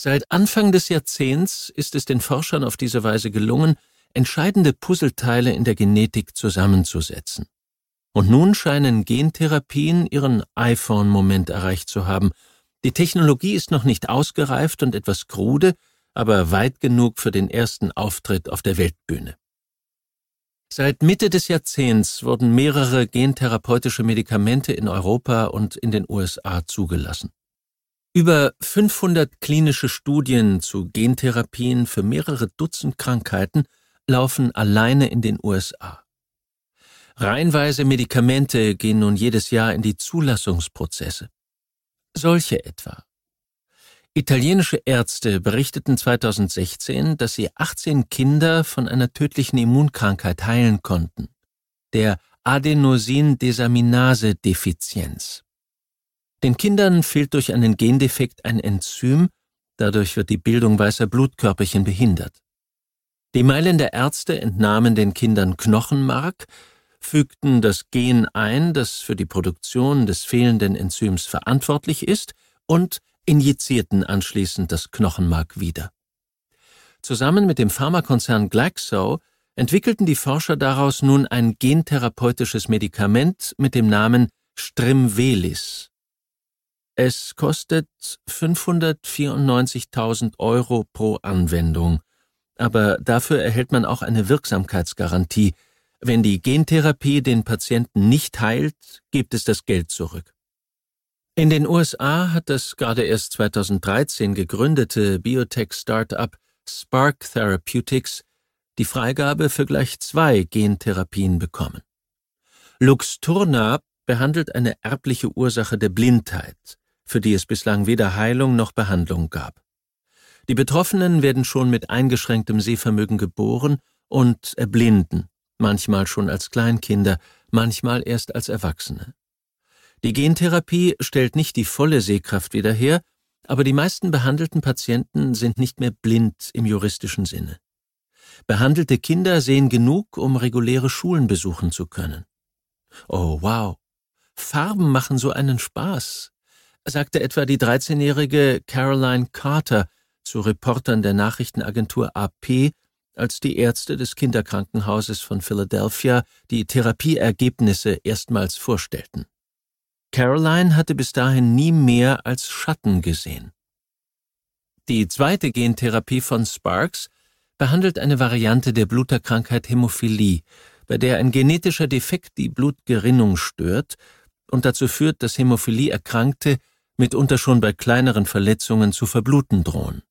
Seit Anfang des Jahrzehnts ist es den Forschern auf diese Weise gelungen, entscheidende Puzzleteile in der Genetik zusammenzusetzen. Und nun scheinen Gentherapien ihren iPhone-Moment erreicht zu haben. Die Technologie ist noch nicht ausgereift und etwas krude, aber weit genug für den ersten Auftritt auf der Weltbühne. Seit Mitte des Jahrzehnts wurden mehrere gentherapeutische Medikamente in Europa und in den USA zugelassen. Über 500 klinische Studien zu Gentherapien für mehrere Dutzend Krankheiten laufen alleine in den USA. Reihenweise Medikamente gehen nun jedes Jahr in die Zulassungsprozesse. Solche etwa. Italienische Ärzte berichteten 2016, dass sie 18 Kinder von einer tödlichen Immunkrankheit heilen konnten, der Adenosindesaminase-Defizienz. Den Kindern fehlt durch einen Gendefekt ein Enzym, dadurch wird die Bildung weißer Blutkörperchen behindert. Die Mailänder Ärzte entnahmen den Kindern Knochenmark, fügten das Gen ein, das für die Produktion des fehlenden Enzyms verantwortlich ist, und injizierten anschließend das Knochenmark wieder. Zusammen mit dem Pharmakonzern Glaxo entwickelten die Forscher daraus nun ein gentherapeutisches Medikament mit dem Namen Strimvelis. Es kostet 594.000 € pro Anwendung, aber dafür erhält man auch eine Wirksamkeitsgarantie. Wenn die Gentherapie den Patienten nicht heilt, gibt es das Geld zurück. In den USA hat das gerade erst 2013 gegründete Biotech-Startup Spark Therapeutics die Freigabe für gleich 2 Gentherapien bekommen. Luxturna behandelt eine erbliche Ursache der Blindheit, für die es bislang weder Heilung noch Behandlung gab. Die Betroffenen werden schon mit eingeschränktem Sehvermögen geboren und erblinden, manchmal schon als Kleinkinder, manchmal erst als Erwachsene. Die Gentherapie stellt nicht die volle Sehkraft wieder her, aber die meisten behandelten Patienten sind nicht mehr blind im juristischen Sinne. Behandelte Kinder sehen genug, um reguläre Schulen besuchen zu können. Oh, wow, Farben machen so einen Spaß, sagte etwa die 13-jährige Caroline Carter zu Reportern der Nachrichtenagentur AP, als die Ärzte des Kinderkrankenhauses von Philadelphia die Therapieergebnisse erstmals vorstellten. Caroline hatte bis dahin nie mehr als Schatten gesehen. Die zweite Gentherapie von Sparks behandelt eine Variante der Bluterkrankheit Hämophilie, bei der ein genetischer Defekt die Blutgerinnung stört und dazu führt, dass Hämophilie-Erkrankte mitunter schon bei kleineren Verletzungen zu verbluten drohen.